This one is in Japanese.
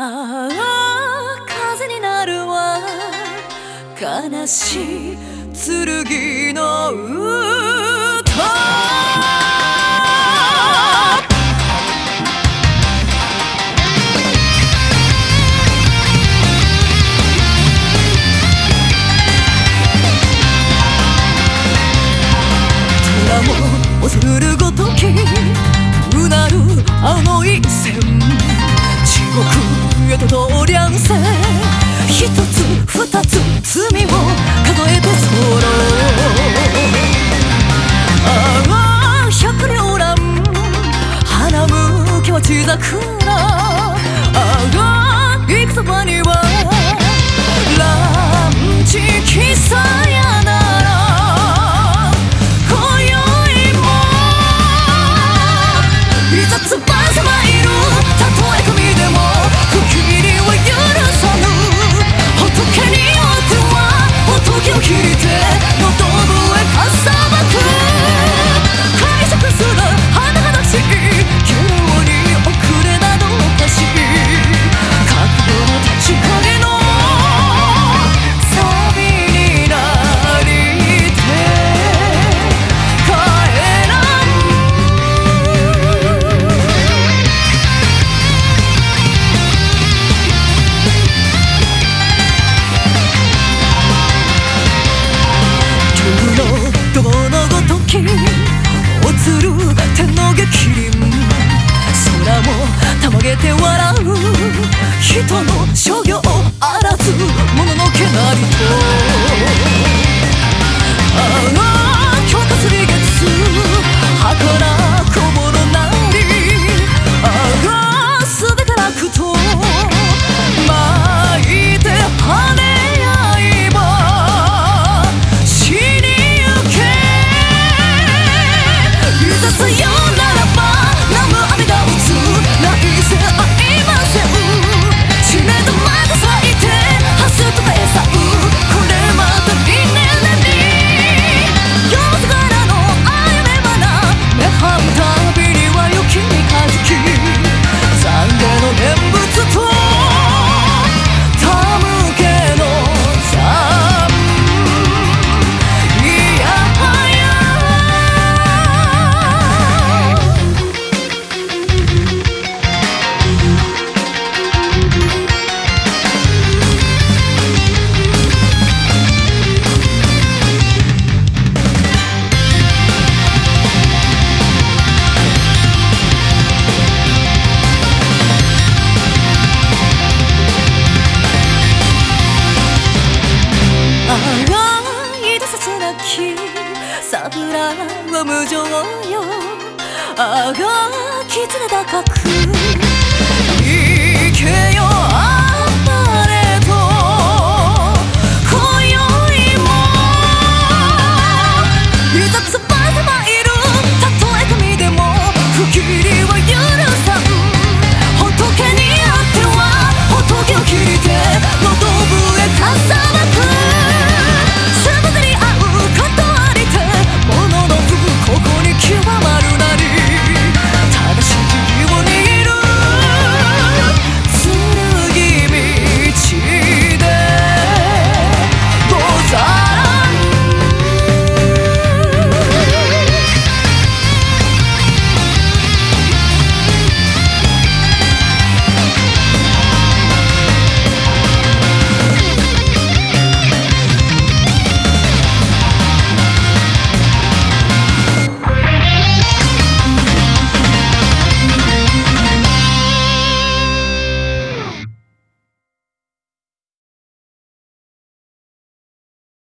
ああ風になるわ悲しい剣の歌虎も恐るごときうなる青い線地獄へと通りゃんせ一つ二つ罪を数えてそろああ百両乱花向けは血桜ああ行くそばには乱地きさやなら今宵もいざつばさまいるたとえ神でも不義理は許さぬ仏によっては仏を切りて喉笛かさばく解釈する甚だしい希望に遅れなどおかしい覚悟の立ち影のサビになりて帰らどのごときおつる天の激鱗空もたまげて笑う人の所業あらずもののけなりと